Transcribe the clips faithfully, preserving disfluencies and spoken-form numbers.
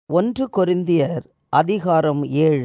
ஒன்று கொரிந்தியர் அதிகாரம் ஏழு.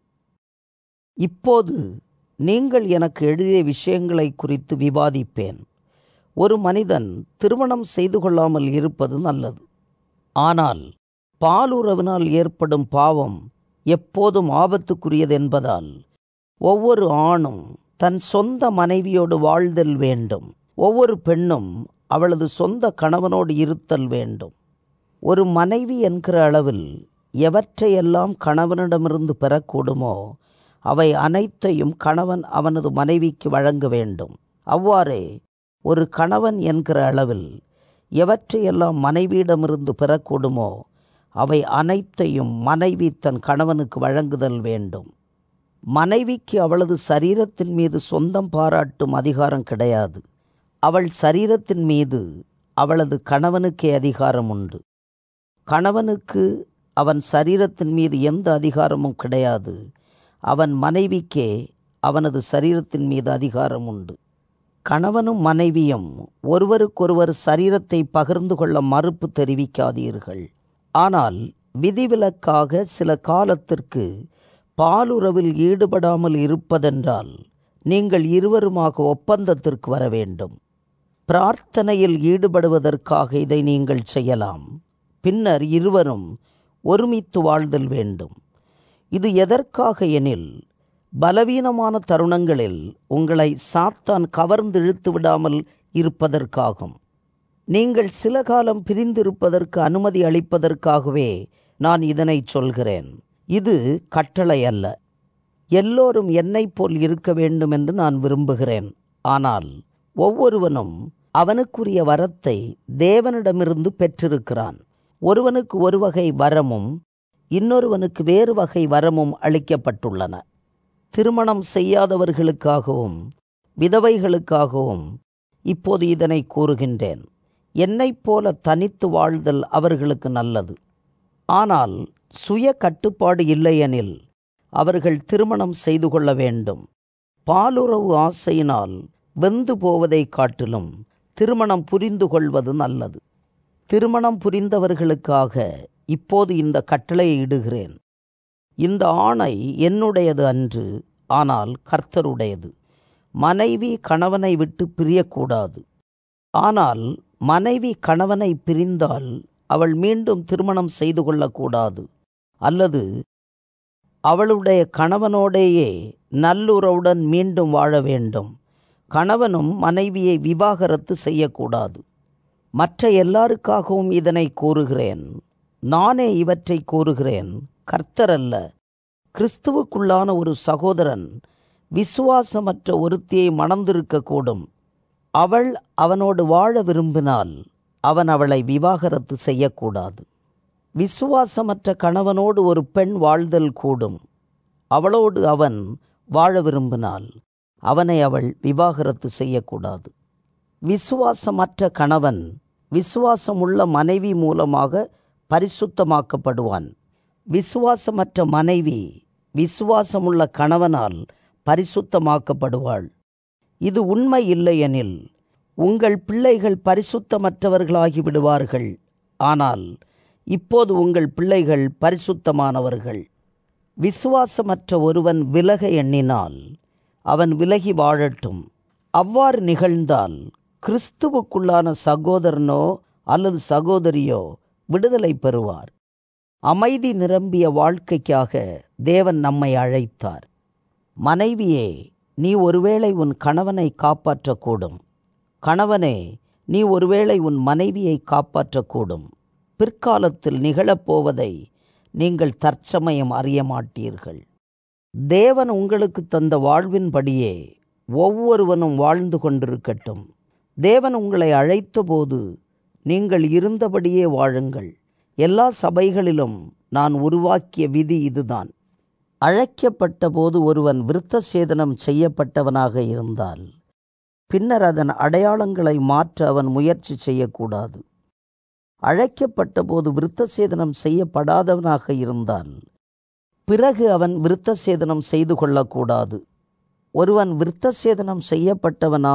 இப்போது நீங்கள் எனக்கு எழுதிய விஷயங்களை குறித்து விவாதிப்பேன். ஒரு மனிதன் திருமணம் செய்து கொள்ளாமல் இருப்பது நல்லது. ஆனால் பாலுறவினால் ஏற்படும் பாவம் எப்போதும் ஆபத்துக்குரியது என்பதால் ஒவ்வொரு ஆணும் தன் சொந்த மனைவியோடு வாழ்தல் வேண்டும். ஒவ்வொரு பெண்ணும் அவளது சொந்த கணவனோடு இருத்தல் வேண்டும். ஒரு மனைவி என்கிற அளவில் எவற்றையெல்லாம் கணவனிடமிருந்து பெறக்கூடுமோ அவை அனைத்தையும் கணவன் அவனது மனைவிக்கு வழங்க வேண்டும். அவ்வாறே ஒரு கணவன் என்கிற அளவில் எவற்றையெல்லாம் மனைவியிடமிருந்து பெறக்கூடுமோ அவை அனைத்தையும் மனைவி தன் கணவனுக்கு வழங்குதல் வேண்டும். மனைவிக்கு அவளது சரீரத்தின் மீது சொந்தம் பாராட்டும் அதிகாரம் கிடையாது. அவள் சரீரத்தின் மீது அவளது கணவனுக்கே அதிகாரம் உண்டு. கணவனுக்கு அவன் சரீரத்தின் மீது எந்த அதிகாரமும் கிடையாது. அவன் மனைவிக்கே அவனது சரீரத்தின் மீது அதிகாரம் உண்டு. கணவனும் மனைவியும் ஒருவருக்கொருவர் சரீரத்தை பகிர்ந்து கொள்ள மறுப்பு தெரிவிக்காதீர்கள். ஆனால் விதிவிலக்காக சில காலத்திற்கு பாலுறவில் ஈடுபடாமல் இருப்பதென்றால் நீங்கள் இருவருமாக ஒப்பந்தத்திற்கு வர வேண்டும். பிரார்த்தனையில் ஈடுபடுவதற்காக இதை நீங்கள் செய்யலாம். பின்னர் இருவரும் ஒருமித்து வாழ்தல் வேண்டும். இது எதற்காக எனில், பலவீனமான தருணங்களில் உங்களை சாத்தான் கவர்ந்து இழுத்து விடாமல் இருப்பதற்காகும். நீங்கள் சில காலம் பிரிந்திருப்பதற்கு அனுமதி அளிப்பதற்காகவே நான் இதனை சொல்கிறேன். இது கட்டளை அல்ல. எல்லோரும் என்னைப் போல் இருக்க வேண்டும் என்று நான் விரும்புகிறேன். ஆனால் ஒவ்வொருவனும் அவனுக்குரிய வரத்தை தேவனிடமிருந்து பெற்றிருக்கிறான். ஒருவனுக்கு ஒரு வகை வரமும் இன்னொருவனுக்கு வேறு வகை வரமும் அளிக்கப்பட்டுள்ளன. திருமணம் செய்யாதவர்களுக்காகவும் விதவைகளுக்காகவும் இப்போது இதனை கூறுகின்றேன். என்னைப் போல தனித்து வாழ்தல் அவர்களுக்கு நல்லது. ஆனால் சுய கட்டுப்பாடு இல்லையெனில் அவர்கள் திருமணம் செய்து கொள்ள வேண்டும். பாலுறவு ஆசையினால் வெந்து போவதை காட்டிலும் திருமணம் புரிந்து கொள்வது நல்லது. திருமணம் புரிந்தவர்களுக்காக இப்போது இந்த கட்டளையை இடுகிறேன். இந்த ஆணை என்னுடையது அன்று, ஆனால் கர்த்தருடையது. மனைவி கணவனை விட்டு பிரியக்கூடாது. ஆனால் மனைவி கணவனை பிரிந்தால் அவள் மீண்டும் திருமணம் செய்து கொள்ளக்கூடாது. அல்லது அவளுடைய கணவனோடேயே நல்லுறவுடன் மீண்டும் வாழ வேண்டும். கணவனும் மனைவியை விவாகரத்து செய்யக்கூடாது. மற்ற எல்லாருக்காகவும் இதனை கூறுகிறேன். நானே இவற்றை கூறுகிறேன், கர்த்தர் அல்ல. கிறிஸ்துவுக்குள்ளான ஒரு சகோதரன் விசுவாசமற்ற ஒருத்தியை மணந்திருக்கக்கூடும். அவள் அவனோடு வாழ விரும்பினால் அவன் அவளை விவாகரத்து செய்யக்கூடாது. விசுவாசமற்ற கணவனோடு ஒரு பெண் வாழ்தல் கூடும். அவளோடு அவன் வாழ விரும்பினால் அவனை அவள் விவாகரத்து செய்யக்கூடாது. விசுவாசமற்ற கணவன் விசுவாசமுள்ள மனைவி மூலமாக பரிசுத்தமாக்கப்படுவான். விசுவாசமற்ற மனைவி விசுவாசமுள்ள கணவனால் பரிசுத்தமாக்கப்படுவாள். இது உண்மை இல்லையெனில் உங்கள் பிள்ளைகள் பரிசுத்தமற்றவர்களாகி விடுவார்கள். ஆனால் இப்போது உங்கள் பிள்ளைகள் பரிசுத்தமானவர்கள். விசுவாசமற்ற ஒருவன் விலக எண்ணினால் அவன் விலகி வாழட்டும். அவ்வாறு நிகழ்ந்தால் கிறிஸ்துவுக்குள்ளான சகோதரனோ அல்லது சகோதரியோ விடுதலை பெறுவார். அமைதி நிரம்பிய வாழ்க்கைக்காக தேவன் நம்மை அழைத்தார். மனைவியே, நீ ஒருவேளை உன் கணவனை காப்பாற்றக்கூடும். கணவனே, நீ ஒருவேளை உன் மனைவியை காப்பாற்றக்கூடும். பிற்காலத்தில் நிகழப்போவதை நீங்கள் தற்சமயம் அறிய மாட்டீர்கள். தேவன் உங்களுக்கு தந்த வாழ்வின்படியே ஒவ்வொருவனும் வாழ்ந்து கொண்டிருக்கட்டும். தேவன் உங்களை அழைத்தபோது நீங்கள் இருந்தபடியே வாழுங்கள். எல்லா சபைகளிலும் நான் உருவாக்கிய விதி இதுதான். அழைக்கப்பட்ட போது ஒருவன் விருத்த சேதனம் செய்யப்பட்டவனாக இருந்தால் பின்னர் அதன் அடையாளங்களை மாற்ற அவன் முயற்சி செய்யக்கூடாது. அழைக்கப்பட்ட போது விருத்த சேதனம் செய்யப்படாதவனாக இருந்தால் பிறகு அவன் விருத்த சேதனம் செய்து கொள்ளக்கூடாது. ஒருவன் விருத்த சேதனம் செய்யப்பட்டவனா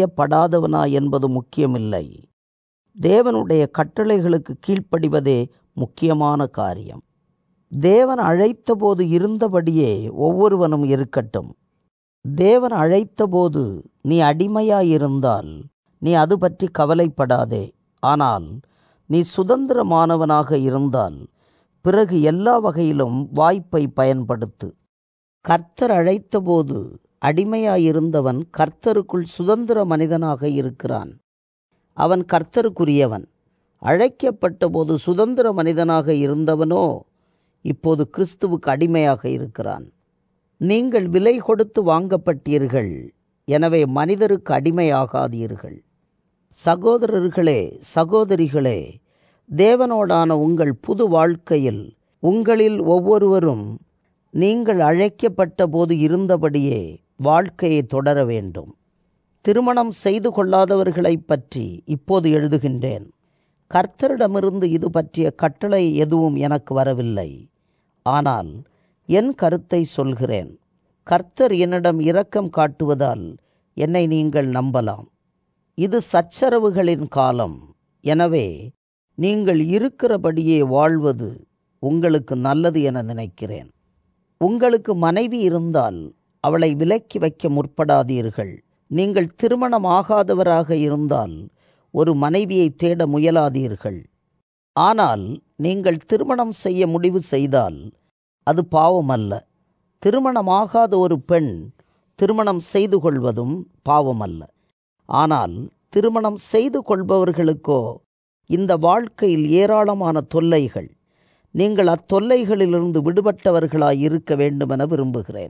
செய்யப்படாதவனா என்பது முக்கியமில்லை. தேவனுடைய கட்டளைகளுக்கு கீழ்ப்படிவதே முக்கியமான காரியம். தேவன் அழைத்தபோது இருந்தபடியே ஒவ்வொருவனும் இருக்கட்டும். தேவன் அழைத்தபோது நீ அடிமையாயிருந்தால் நீ அது பற்றி கவலைப்படாதே. ஆனால் நீ சுதந்திரமானவனாக இருந்தால் பிறகு எல்லா வகையிலும் வாய்ப்பை பயன்படுத்து. கர்த்தர் அழைத்தபோது அடிமையாயிருந்தவன் கர்த்தருக்குள் சுதந்திர மனிதனாக இருக்கிறான். அவன் கர்த்தருக்குரியவன். அழைக்கப்பட்ட போது சுதந்திர மனிதனாக இருந்தவனோ இப்போது கிறிஸ்துவுக்கு அடிமையாக இருக்கிறான். நீங்கள் விலை கொடுத்து வாங்கப்பட்டீர்கள், எனவே மனிதருக்கு அடிமையாகாதீர்கள். சகோதரர்களே, சகோதரிகளே, தேவனோடான உங்கள் புது வாழ்க்கையில் உங்களில் ஒவ்வொருவரும் நீங்கள் அழைக்கப்பட்ட போது இருந்தபடியே வாழ்க்கையை தொடர வேண்டும். திருமணம் செய்து கொள்ளாதவர்களை பற்றி இப்போது எழுதுகின்றேன். கர்த்தரிடமிருந்து இது பற்றிய கட்டளை எதுவும் எனக்கு வரவில்லை. ஆனால் என் கருத்தை சொல்கிறேன். கர்த்தர் என்னிடம் இரக்கம் காட்டுவதால் என்னை நீங்கள் நம்பலாம். இது சச்சரவுகளின் காலம். எனவே நீங்கள் இருக்கிறபடியே வாழ்வது உங்களுக்கு நல்லது என நினைக்கிறேன். உங்களுக்கு மனைவி இருந்தால் அவளை விலக்கி வைக்க முற்படாதீர்கள். நீங்கள் திருமணமாகாதவராக இருந்தால் ஒரு மனைவியை தேட முயலாதீர்கள். ஆனால் நீங்கள் திருமணம் செய்ய முடிவு செய்தால் அது பாவமல்ல. திருமணமாகாத ஒரு பெண் திருமணம் செய்து கொள்வதும் பாவமல்ல. ஆனால் திருமணம் செய்து கொள்பவர்களுக்கோ இந்த வாழ்க்கையில் ஏராளமான தொல்லைகள். நீங்கள் அத்தொல்லைகளிலிருந்து விடுபட்டவர்களாய் இருக்க வேண்டுமென விரும்புகிறேன்.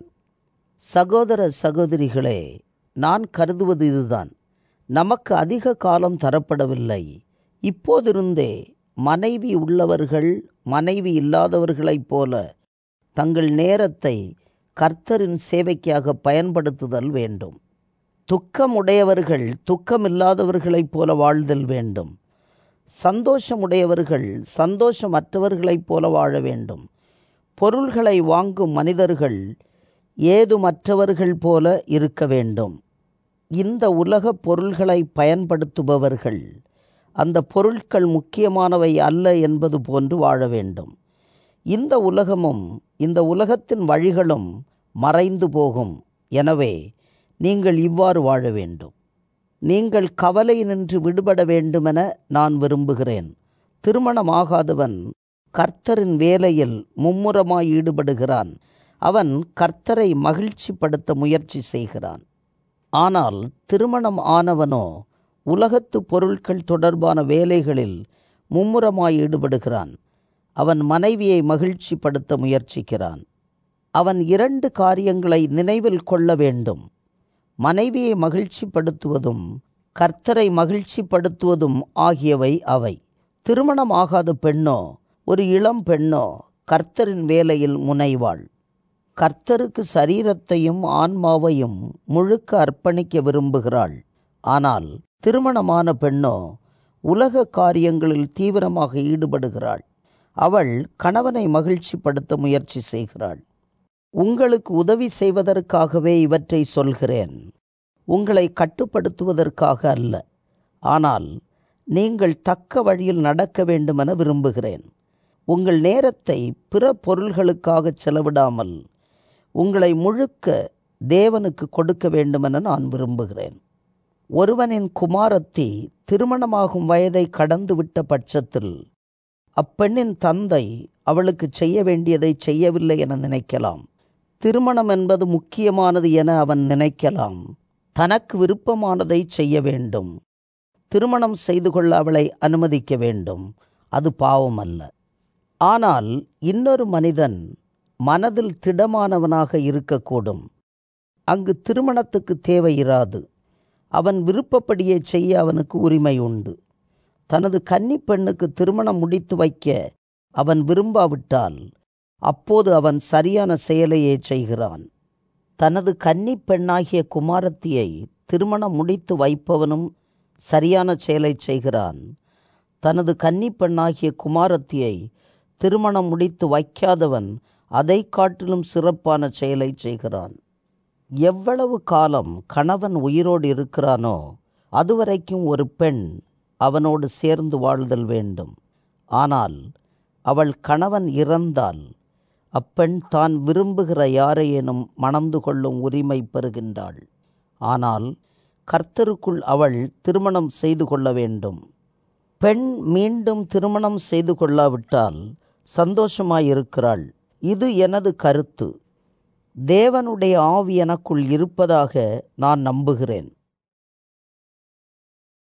சகோதர சகோதரிகளே, நான் கருதுவது இதுதான். நமக்கு அதிக காலம் தரப்படவில்லை. இப்போதிருந்தே மனைவி உள்ளவர்கள் மனைவி இல்லாதவர்களைப் போல தங்கள் நேரத்தை கர்த்தரின் சேவைக்காக பயன்படுத்துதல் வேண்டும். துக்கமுடையவர்கள் துக்கமில்லாதவர்களைப் போல வாழ்தல் வேண்டும். சந்தோஷமுடையவர்கள் சந்தோஷமற்றவர்களைப் போல வாழ வேண்டும். பொருள்களை வாங்கும் மனிதர்கள் ஏதுமற்றவர்கள் போல இருக்க வேண்டும். இந்த உலக பொருள்களை பயன்படுத்துபவர்கள் அந்த பொருட்கள் முக்கியமானவை அல்ல என்பது போன்று வாழ வேண்டும். இந்த உலகமும் இந்த உலகத்தின் வழிகளும் மறைந்து போகும். எனவே நீங்கள் இவ்வாறு வாழ வேண்டும். நீங்கள் கவலை நின்று விடுபட வேண்டுமென நான் விரும்புகிறேன். திருமணமாகாதவன் கர்த்தரின் வேலையில் மும்முரமாய் ஈடுபடுகிறான். அவன் கர்த்தரை மகிழ்ச்சிப்படுத்த முயற்சி செய்கிறான். ஆனால் திருமணம் ஆனவனோ உலகத்து பொருட்கள் தொடர்பான வேலைகளில் மும்முரமாய் ஈடுபடுகிறான். அவன் மனைவியை மகிழ்ச்சிப்படுத்த முயற்சிக்கிறான். அவன் இரண்டு காரியங்களை நினைவில் கொள்ள வேண்டும். மனைவியை மகிழ்ச்சிப்படுத்துவதும் கர்த்தரை மகிழ்ச்சிப்படுத்துவதும் ஆகியவை அவை. திருமணமாகாத பெண்ணோ ஒரு இளம் பெண்ணோ கர்த்தரின் வேலையில் முனைவாள். கர்த்தருக்கு சரீரத்தையும் ஆன்மாவையும் முழுக்க அர்ப்பணிக்க விரும்புகிறாள். ஆனால் திருமணமான பெண்ணோ உலக காரியங்களில் தீவிரமாக ஈடுபடுகிறாள். அவள் கணவனை மகிழ்ச்சிப்படுத்த முயற்சி செய்கிறாள். உங்களுக்கு உதவி செய்வதற்காகவே இவற்றை சொல்கிறேன், உங்களை கட்டுப்படுத்துவதற்காக அல்ல. ஆனால் நீங்கள் தக்க வழியில் நடக்க வேண்டுமென விரும்புகிறேன். உங்கள் நேரத்தை பிற பொருள்களுக்காக செலவிடாமல் உங்களை முழுக்க தேவனுக்கு கொடுக்க வேண்டுமென நான் விரும்புகிறேன். ஒருவனின் குமாரத்தி திருமணமாகும் வயதை கடந்துவிட்ட பட்சத்தில் அப்பெண்ணின் தந்தை அவளுக்கு செய்ய வேண்டியதை செய்யவில்லை என நினைக்கலாம். திருமணம் என்பது முக்கியமானது என அவன் நினைக்கலாம். தனக்கு விருப்பமானதை செய்ய வேண்டும். திருமணம் செய்து கொள்ள அவளை அனுமதிக்க வேண்டும். அது பாவம் அல்ல. ஆனால் இன்னொரு மனிதன் மனதில் திடமானவனாக இருக்கக்கூடும். அங்கு திருமணத்துக்கு தேவையிராது. அவன் விருப்பப்படியே செய்ய அவனுக்கு உரிமை உண்டு. தனது கன்னி பெண்ணுக்கு திருமணம் முடித்து வைக்க அவன் விரும்பாவிட்டால் அப்போது அவன் சரியான செயலையே செய்கிறான். தனது கன்னி பெண்ணாகிய குமாரத்தியை திருமணம் முடித்து வைப்பவனும் சரியான செயலை செய்கிறான். தனது கன்னி பெண்ணாகிய குமாரத்தியை திருமணம் முடித்து வைக்காதவன் அதை காட்டிலும் சிறப்பான செயலை செய்கிறான். எவ்வளவு காலம் கணவன் உயிரோடு இருக்கிறானோ அதுவரைக்கும் ஒரு பெண் அவனோடு சேர்ந்து வாழ்தல் வேண்டும். ஆனால் அவள் கணவன் இறந்தால் அப்பெண் தான் விரும்புகிற யாரையேனும் மணந்து கொள்ளும் உரிமை பெறுகின்றாள். ஆனால் கர்த்தருக்குள் அவள் திருமணம் செய்து கொள்ள வேண்டும். பெண் மீண்டும் திருமணம் செய்து கொள்ளாவிட்டால் சந்தோஷமாயிருக்கிறாள். இது எனது கருத்து. தேவனுடைய ஆவி எனக்குள் இருப்பதாக நான் நம்புகிறேன்.